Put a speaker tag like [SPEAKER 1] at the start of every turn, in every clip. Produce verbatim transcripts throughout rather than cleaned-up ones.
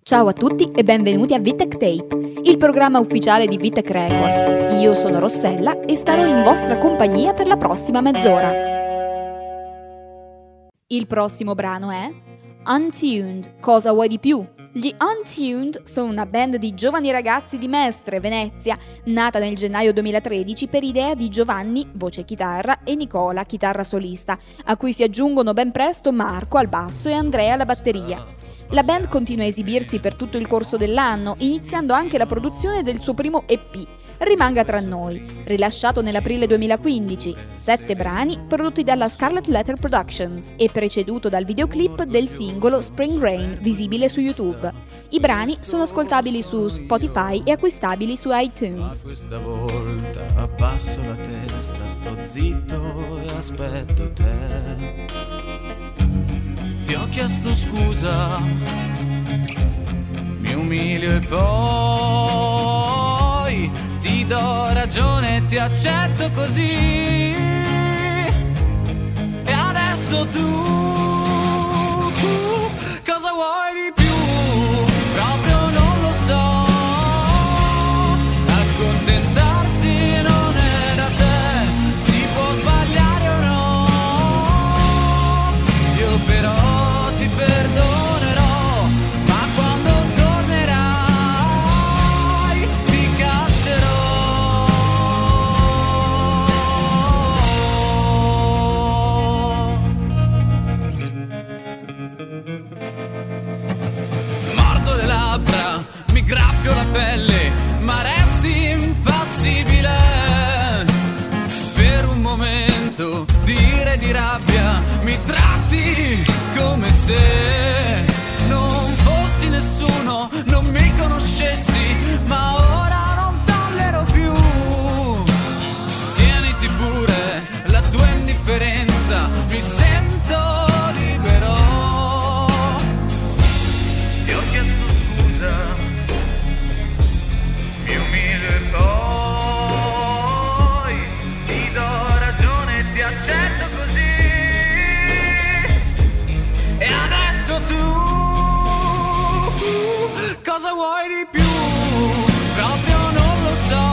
[SPEAKER 1] Ciao a tutti e benvenuti a Vitec Tape, il programma ufficiale di Vitec Records. Io sono Rossella e starò in vostra compagnia per la prossima mezz'ora. Il prossimo brano è Untuned, cosa vuoi di più? Gli Untuned sono una band di giovani ragazzi di Mestre, Venezia, nata nel gennaio duemilatredici per idea di Giovanni, voce chitarra, e Nicola, chitarra solista, a cui si aggiungono ben presto Marco al basso e Andrea alla batteria. La band continua a esibirsi per tutto il corso dell'anno, iniziando anche la produzione del suo primo E P, Rimanga tra noi, rilasciato nell'aprile duemilaquindici, sette brani prodotti dalla Scarlet Letter Productions e preceduto dal videoclip del singolo Spring Rain, visibile su YouTube. I brani sono ascoltabili su Spotify e acquistabili su iTunes.
[SPEAKER 2] Ma questa volta abbasso la testa, sto zitto e aspetto te. Ti ho chiesto scusa, mi umilio e poi ti do ragione e ti accetto così. E adesso tu, tu cosa vuoi di più? Proprio non lo so. Accontentarsi non è da te, si può sbagliare o no. Io però ti perdonerò, ma quando tornerai ti caccerò. Mordo le labbra, mi graffio la pelle, ma resti impassibile. Per un momento di ira e di rabbia mi tratti come se non fossi nessuno, non mi conoscessi, ma ora non tollero più. Tieniti pure la tua indifferenza, mi sento libero. Ti ho chiesto scusa, mi umilio e poi ti do ragione e ti accetto così. E adesso tu, cosa vuoi di più? Proprio non lo so.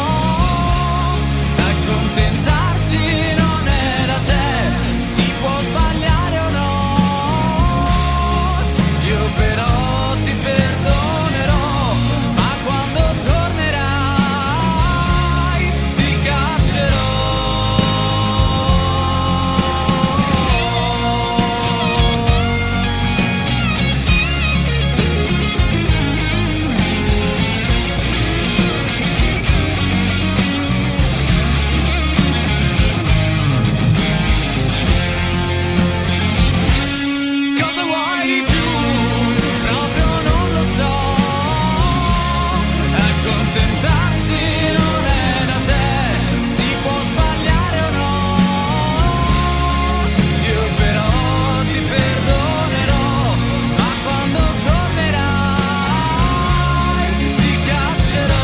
[SPEAKER 2] Accontentarsi non è da te, si può sbagliare o no. Io però ti perdonerò, ma quando tornerai ti caccerò. Cosa vuoi di più? Proprio non lo so. Accontentarsi non è da te, si può sbagliare o no. Io però ti perdonerò, ma quando tornerai ti caccerò.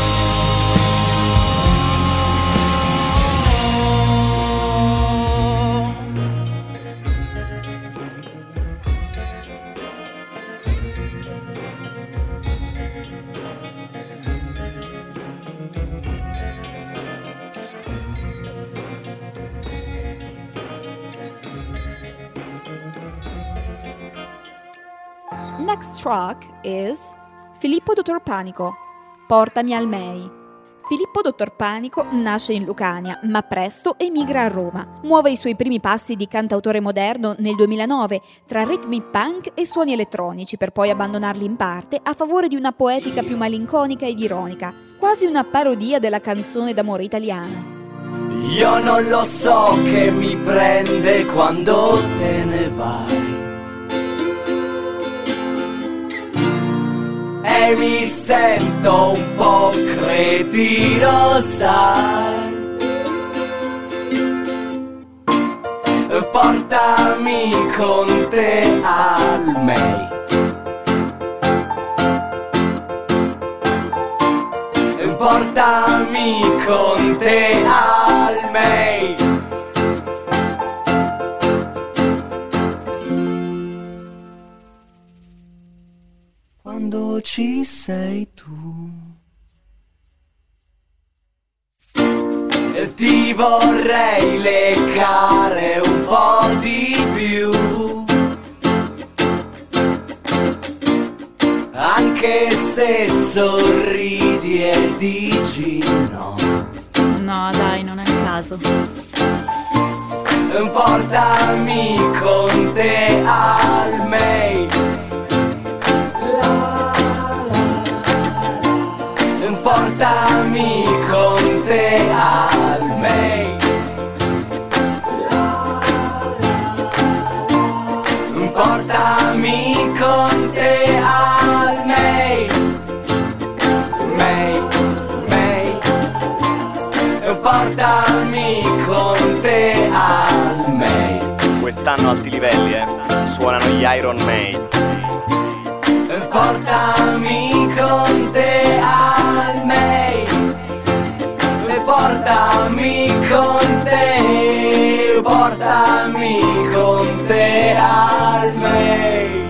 [SPEAKER 1] Next track is Filippo Dottor Panico, Portami al Mei. Filippo Dottor Panico nasce in Lucania, ma presto emigra a Roma. Muove i suoi primi passi di cantautore moderno nel duemilanove tra ritmi punk e suoni elettronici, per poi abbandonarli in parte a favore di una poetica più malinconica ed ironica, quasi una parodia della canzone d'amore italiana.
[SPEAKER 3] Io non lo so che mi prende quando te ne vai e mi sento un po' cretino, sai. Portami con te al Mei. Portami con te al Mei. quando ci sei tu. E ti vorrei leccare un po' di più, anche se sorridi e dici no.
[SPEAKER 4] No, dai, non è il caso.
[SPEAKER 3] Portami con te al May. Portami con te al May. Portami con te al May. May, May. Portami con te al May.
[SPEAKER 5] Quest'anno alti livelli, eh. Suonano gli Iron Maiden.
[SPEAKER 3] Portami con te al May. Portami con te. Portami con te al May.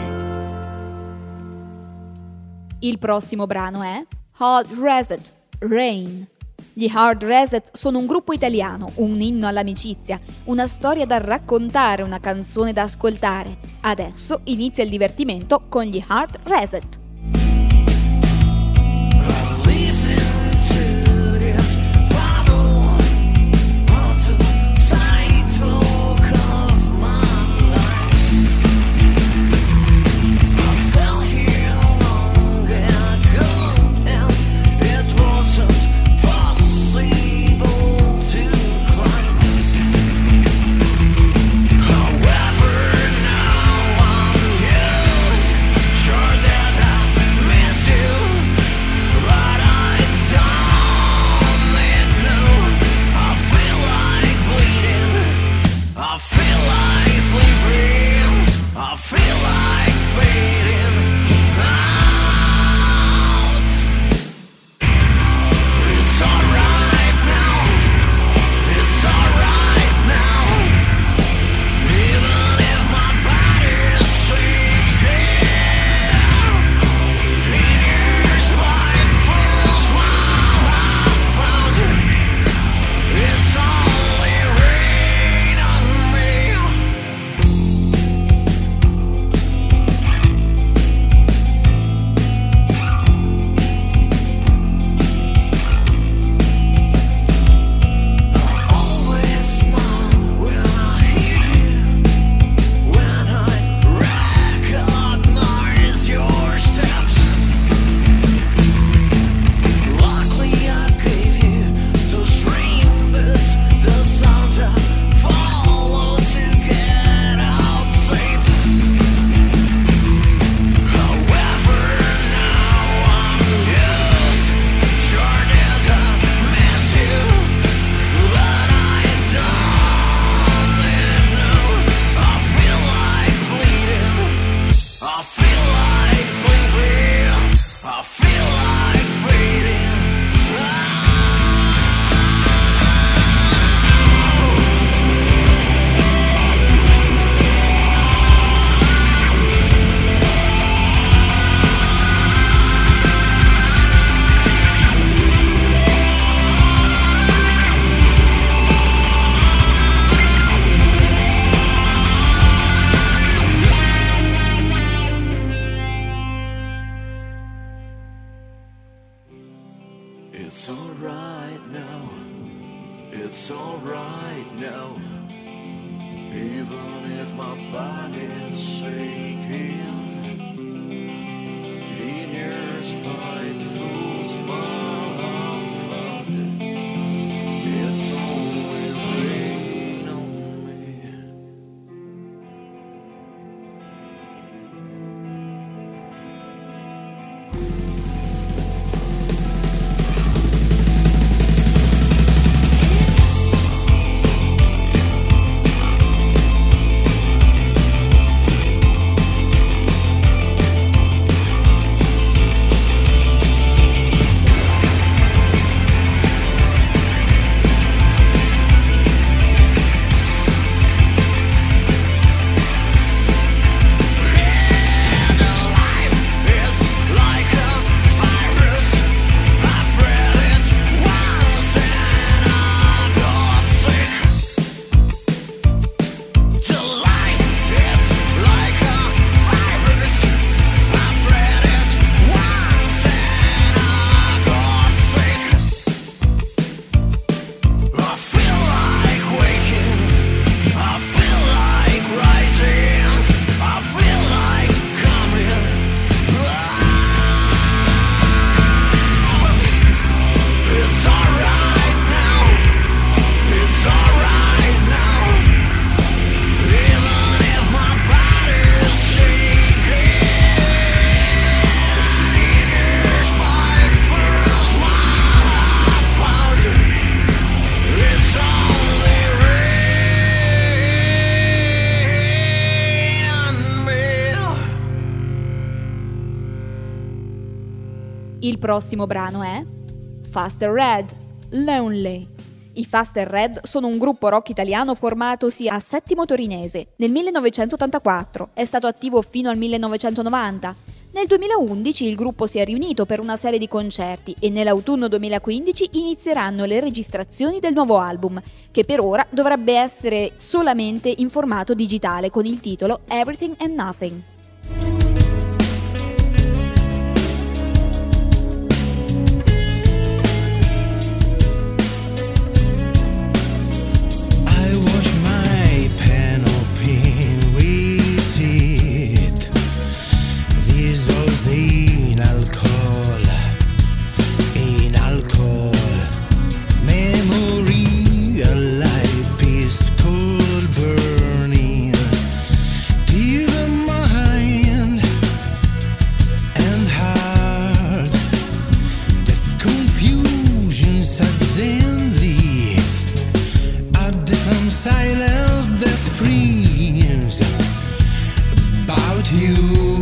[SPEAKER 1] Il prossimo brano è Hard Reset, Rain. Gli Hard Reset sono un gruppo italiano, un inno all'amicizia, una storia da raccontare, una canzone da ascoltare. Adesso inizia il divertimento con gli Hard Reset.
[SPEAKER 6] It's alright now, it's alright now, even if my body's shaking. In your spiteful smile I found it. It's only rain on me.
[SPEAKER 1] Il prossimo brano è Faster Red, Lonely. I Faster Red sono un gruppo rock italiano formatosi a Settimo Torinese nel millenovecentottantaquattro. È stato attivo fino al millenovecentonovanta. Nel duemilaundici il gruppo si è riunito per una serie di concerti e nell'autunno duemilaquindici inizieranno le registrazioni del nuovo album, che per ora dovrebbe essere solamente in formato digitale con il titolo Everything and Nothing.
[SPEAKER 7] In alcohol, in alcohol, memory alive, peace cold burning, till the mind and heart, the confusion suddenly, a different silence that screams about you.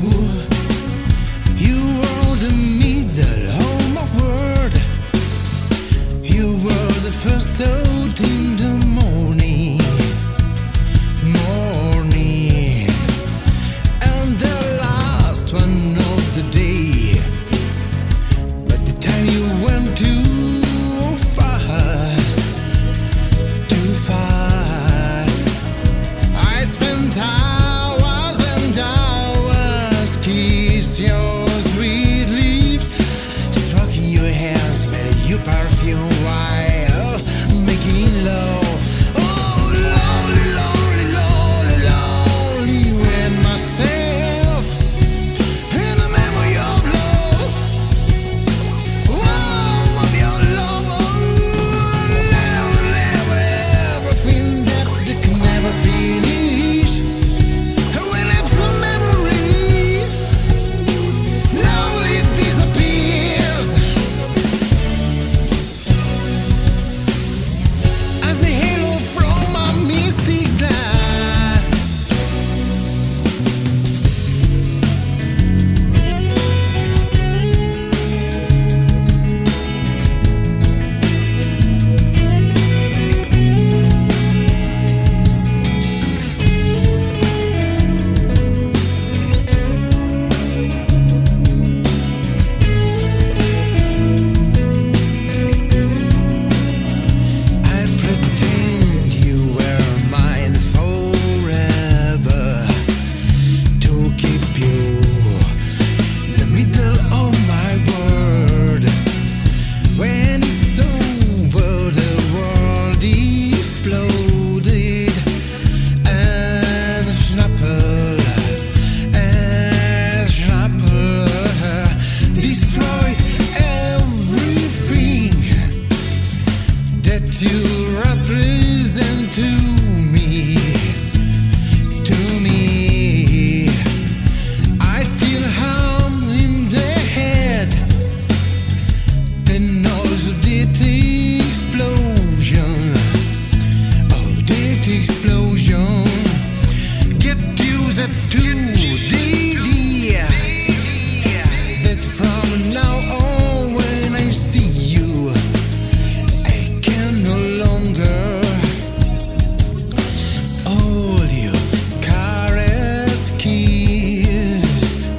[SPEAKER 7] First thought in the morning, morning, and the last one of the day. But the time you went too fast, too fast. I spent hours and hours kissing your sweet lips, stroking your hair, smelling your perfume. Why? Low. Oh, lonely, lonely, lonely, lonely with myself in the memory of love. Oh, of your love. Oh, never, never, everything that they can never finish. When it's a memory, slowly disappears. As the halo from my misty glass, I pretend you were mine forever, to keep you in the middle of my world. When it's over, the world exploded, and Schnapple, and Schnapple destroyed everything that you represent to me, to me. I still hum in the head the noise of that explosion, oh that explosion. Get used to the idea that from now on when I see you, I can no longer hold you, caress, kiss,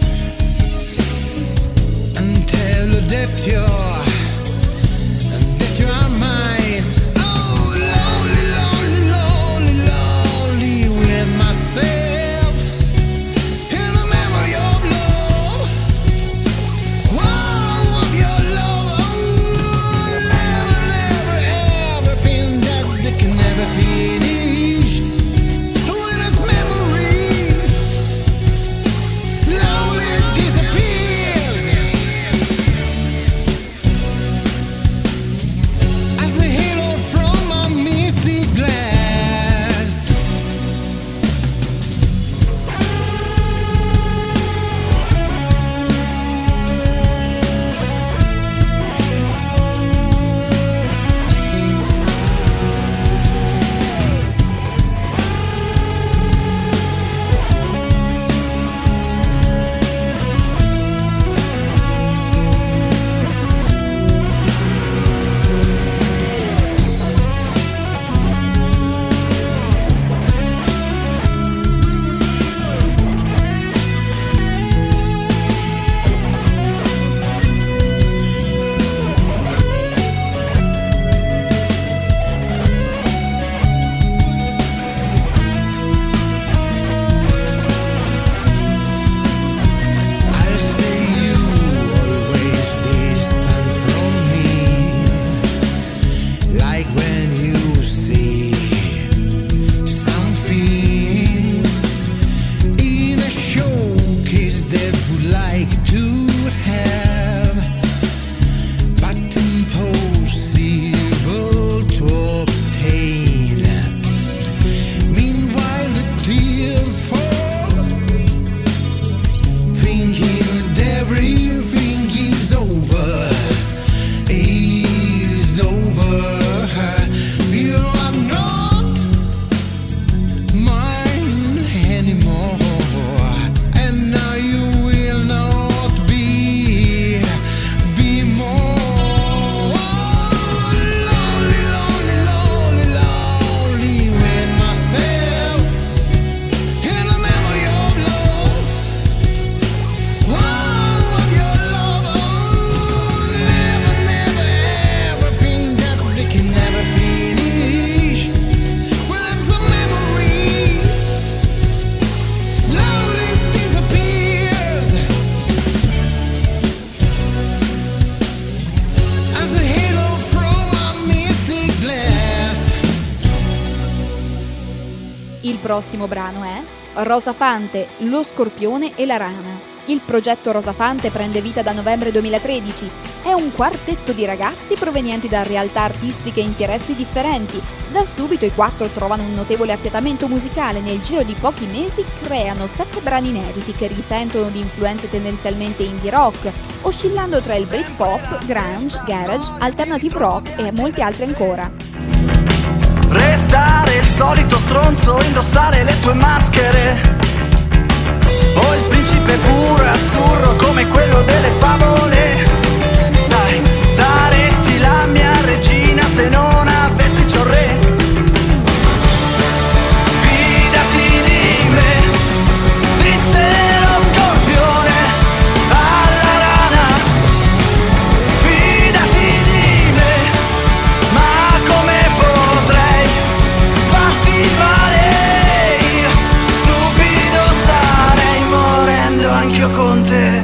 [SPEAKER 7] and tell you that you're, that you are mine. Oh, lonely, lonely, lonely, lonely with myself in the memory of love. Oh, of your love. Oh, never, never, everything that they can never finish. When it's memory, slowly disappears.
[SPEAKER 1] Il prossimo brano è Rosa Fante, Lo Scorpione e la Rana. Il progetto Rosa Fante prende vita da novembre duemilatredici. È un quartetto di ragazzi provenienti da realtà artistiche e interessi differenti. Da subito i quattro trovano un notevole affiatamento musicale. Nel giro di pochi mesi creano sette brani inediti che risentono di influenze tendenzialmente indie rock, oscillando tra il Britpop, grunge, garage, alternative rock e molti altri ancora.
[SPEAKER 3] Restare il solito stronzo, indossare le tue maschere, o il principe puro e azzurro come quello delle favole. Sai, saresti la mia regina se non avessi ciò re. Fidati di me, disse lo scorpione alla rana. Fidati di me, ma come potrei farti male? Stupido sarei morendo anch'io con te.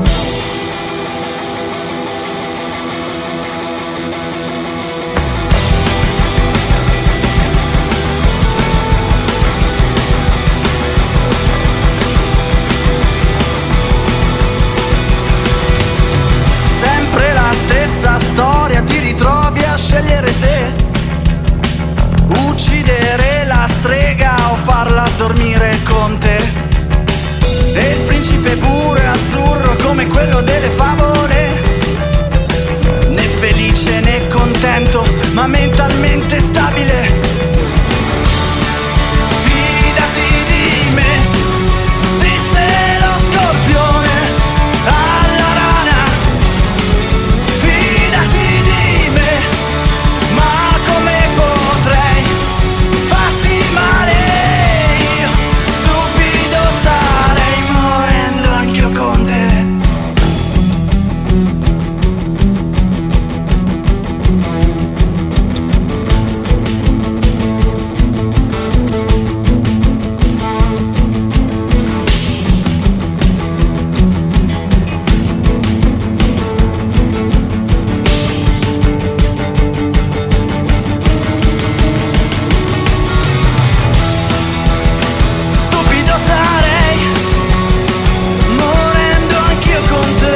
[SPEAKER 3] Sempre la stessa storia, ti ritrovi a scegliere se uccidere la strega o farla dormire con te. E il principe puro e azzurro come quello delle favole, né felice né contento, ma mentalmente stabile. Fidati di me, disse lo scorpione alla rana. Fidati di me, ma come potrei farti male? Io stupido sarei morendo anch'io con te. Stupido sarei morendo anch'io con te.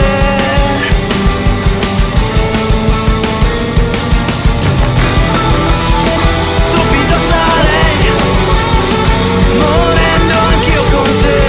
[SPEAKER 3] Stupido sarei morendo anch'io con te.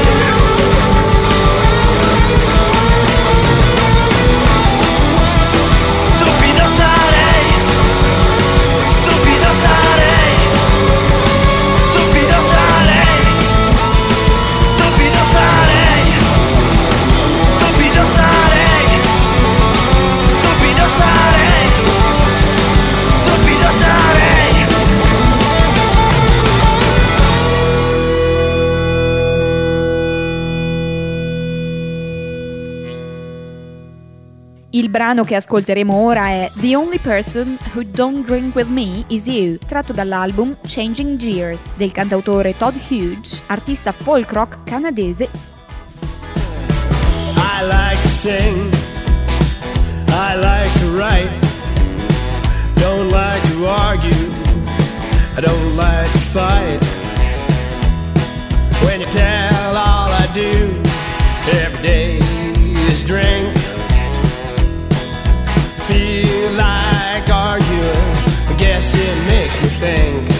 [SPEAKER 3] Stupido sarei, stupido sarei, stupido sarei, stupido sarei, stupido sarei, stupido sarei, stupido sarei.
[SPEAKER 1] Il brano che ascolteremo ora è The Only Person Who Don't Drink With Me Is You, tratto dall'album Changing Gears del cantautore Todd Hughes, artista folk rock canadese.
[SPEAKER 8] I like to sing, I like to write, don't like to argue, I don't like to fight. When you tell all I do every day is drink, feel like arguing, I guess it makes me think.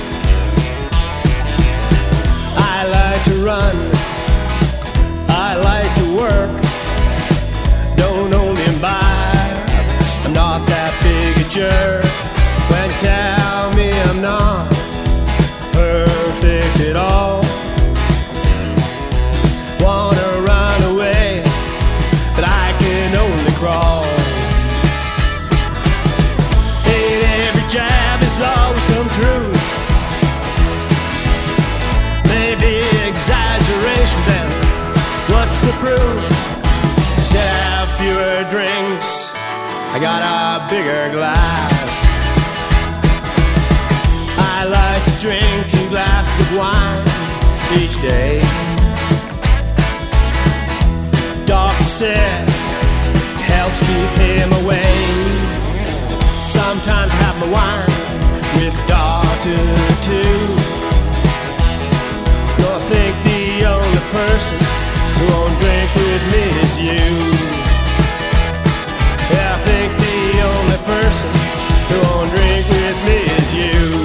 [SPEAKER 8] I like to run, I like to work, don't only imbibe, I'm not that big a jerk. When you tell me I'm not perfect at all, wanna run away, but I can only crawl. Ain't every jab is always some truth, maybe exaggeration, then what's the proof? Said have fewer drinks, I got a bigger glass. I like to drink two glasses of wine each day. Doctor said helps keep him away. Sometimes I have my wine with the doctor too. person who won't drink with me is you. Yeah, I think the only person who won't drink with me is you.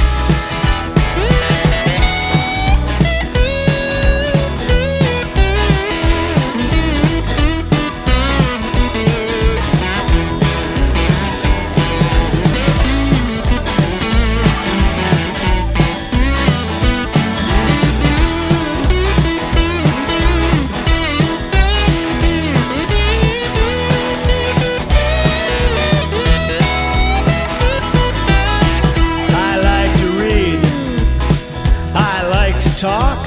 [SPEAKER 8] Talk,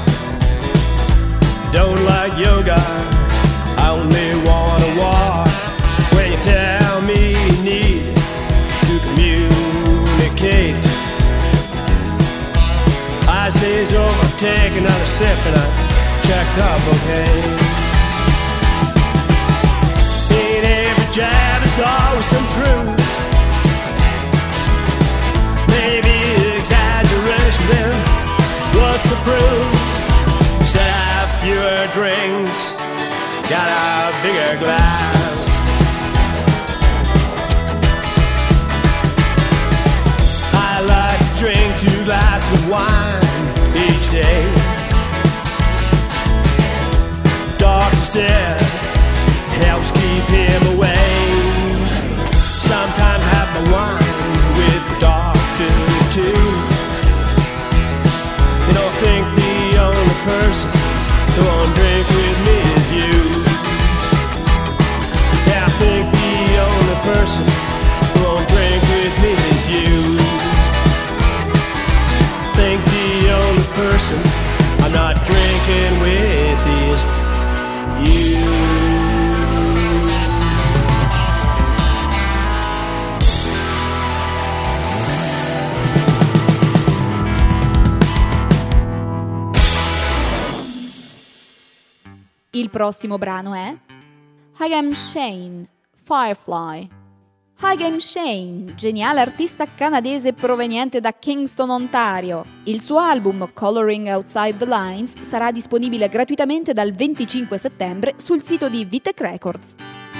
[SPEAKER 8] don't like yoga, I only wanna walk. When you tell me you need to communicate, eyes glaze over, take another sip and I check up, okay. In every jab there's always some truth, maybe exaggeration, then what's the proof? Said I have fewer drinks, got a bigger glass. I like to drink two glasses of wine each day. Doctor said helps keep him away. Sometimes I have my wine with the doctor too. You know, I think the only person who won't drink with me is you. Yeah, I think the only person who won't drink with me is you. I think the only person I'm not drinking with is you.
[SPEAKER 1] Il prossimo brano è Hagen Shane, Firefly. Hagen Shane, geniale artista canadese proveniente da Kingston, Ontario. Il suo album Coloring Outside the Lines sarà disponibile gratuitamente dal venticinque settembre sul sito di Vitek Records.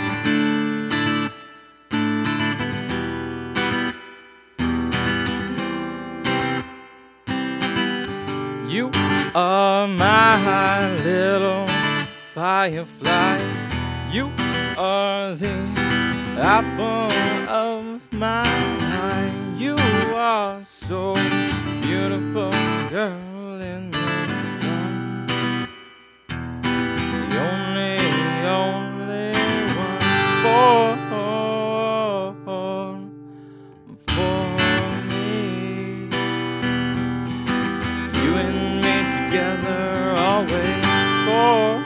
[SPEAKER 9] You are my little firefly, you are the apple of my eye. You are so beautiful, girl, in the sun. The only, only one for, for me. You and me together always for.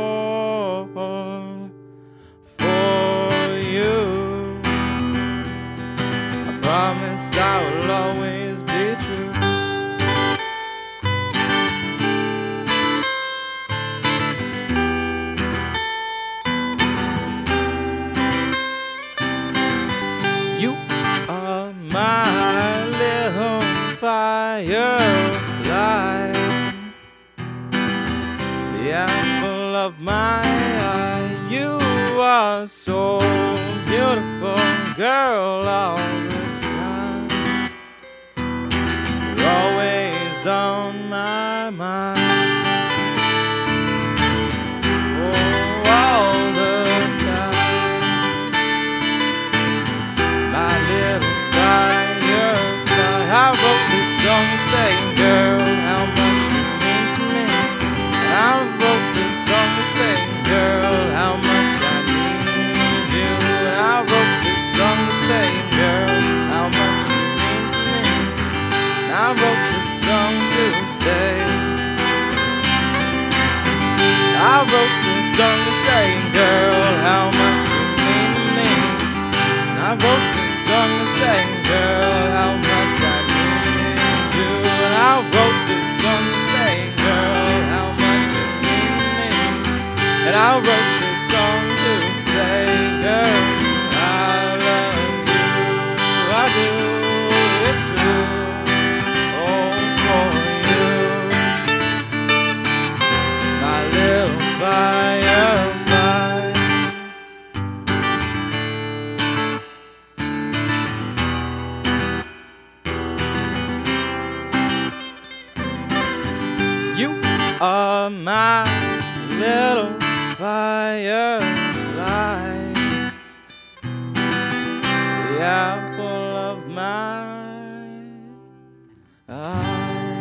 [SPEAKER 9] Promise I will always be true. You are my little firefly, the apple of my eye. You are so beautiful, girl, all the always on my mind. Oh, all the time. My little firefly, I wrote this song saying, girl, how much you mean to me. And I wrote this song saying, girl, how much I need you. And I wrote this song saying, girl, are my little firefly, the apple of my eye.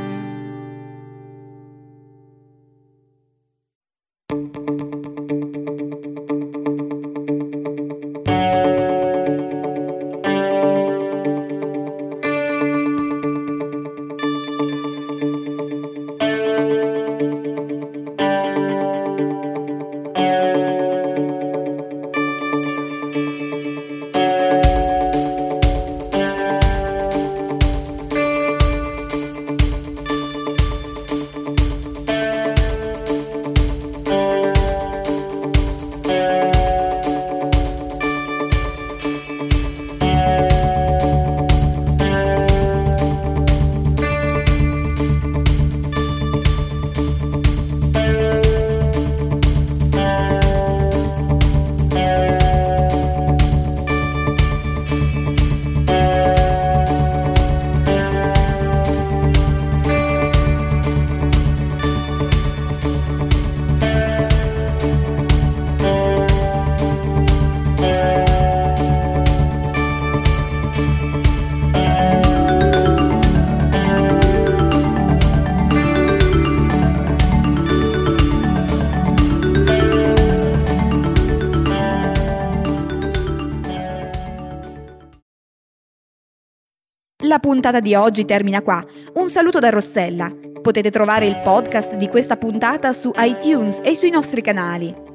[SPEAKER 1] La puntata di oggi termina qua. Un saluto da Rossella. Potete trovare il podcast di questa puntata su iTunes e sui nostri canali.